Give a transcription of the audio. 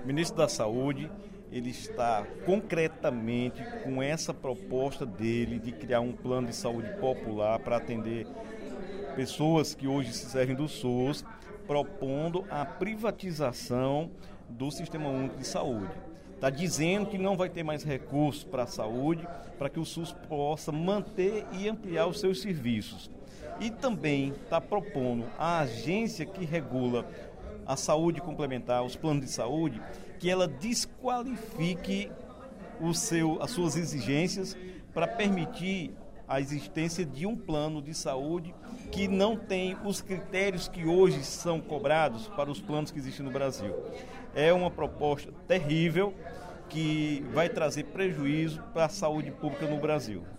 O ministro da Saúde, ele está concretamente com essa proposta dele de criar um plano de saúde popular para atender pessoas que hoje se servem do SUS, propondo a privatização do Sistema Único de Saúde. Está dizendo que não vai ter mais recursos para a saúde, para que o SUS possa manter e ampliar os seus serviços. E também está propondo a agência que regula a saúde complementar, os planos de saúde, que ela desqualifique as suas exigências para permitir a existência de um plano de saúde que não tem os critérios que hoje são cobrados para os planos que existem no Brasil. É uma proposta terrível que vai trazer prejuízo para a saúde pública no Brasil.